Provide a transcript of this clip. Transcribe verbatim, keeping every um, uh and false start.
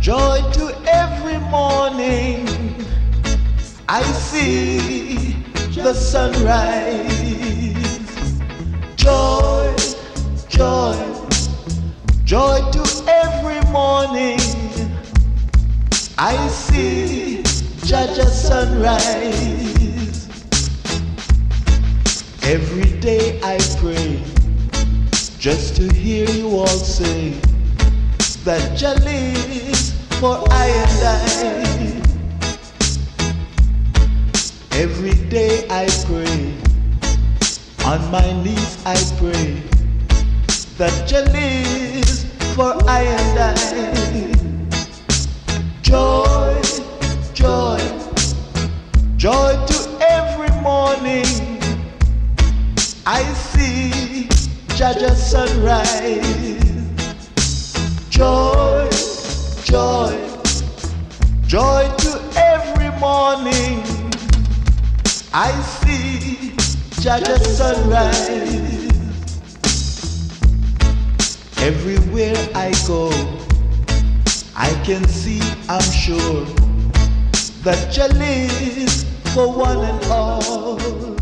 Joy to every morning I see the sunrise. Joy, joy, joy to every morning I see Jaja sunrise. Every day I pray just to hear you all say that Jah lives for I and I. Every day I pray, on my knees I pray that Jah lives for I and I. Joy, joy, joy to every morning I see Jaja sunrise. Joy, joy, joy to every morning I see Jaja sunrise. Everywhere I go I can see, I'm sure, that Jah lives for one and all.